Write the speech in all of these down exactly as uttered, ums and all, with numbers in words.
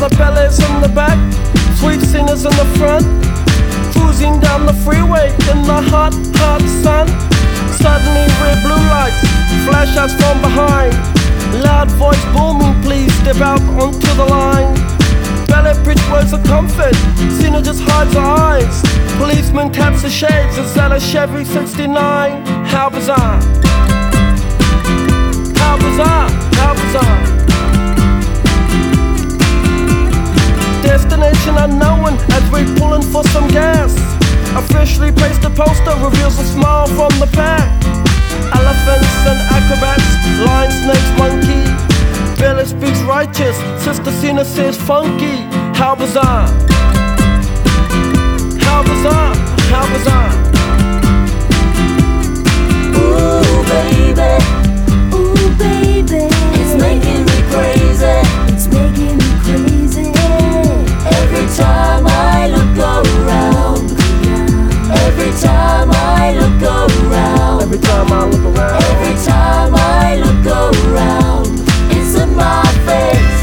the bellies in the back, sweet singers in the front, cruising down the freeway in the hot, hot sun. Suddenly red blue lights flash us from behind. Loud voice booming, please step out onto the line. Ballet bridge words of comfort, Cena just hides her eyes. Policeman taps the shades, is that a Chevy sixty-nine? How bizarre, how bizarre, how bizarre. Destination unknown as we're pulling for some gas. Officially placed a poster, reveals a smile from the pack. Elephants and acrobats, lion, snakes, monkey. Billy speaks righteous, Sister Cena says funky. How bizarre, how bizarre, how bizarre. Ooh baby, ooh baby, it's making me crazy, it's making me crazy. Every time I look around, every time I look around, Every time I look around, every time I look around, it's in my face.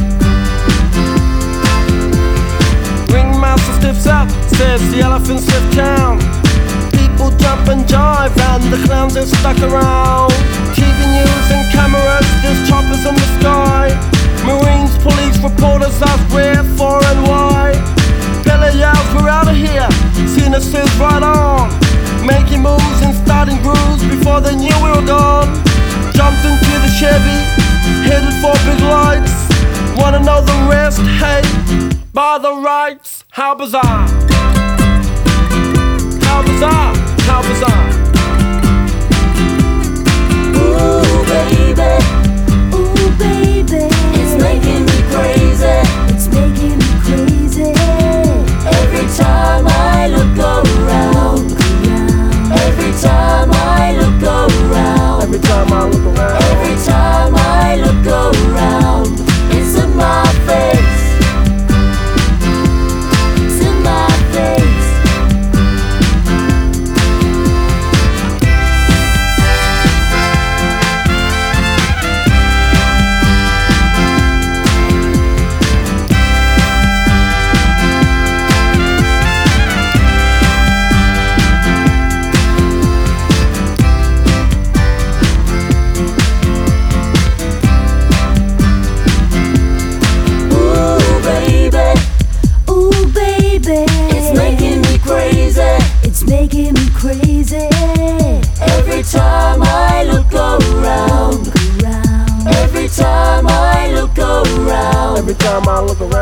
Ringmaster stiffs up, says the elephants left town. People jump and jive and the clowns are stuck around. T V news and cameras, there's choppers in the sky. Marines, police, reporters ask where, for and why. Billy yells, we're out of here, Cena says right on. Making moves and starting grooves before they knew we were gone. Jumped into the Chevy, headed for big lights. Wanna know the rest? Hey, by the rights. How bizarre, how bizarre, how bizarre. Ooh baby, ooh baby, it's making me crazy, it's making me crazy. Every time I look around, every time I look around, Every time I look around, every time I look around, it's in my face, it's in my face. Ooh baby, ooh baby, it's making me crazy, it's making me crazy. Every time I look around, every time I look around, every time I look around.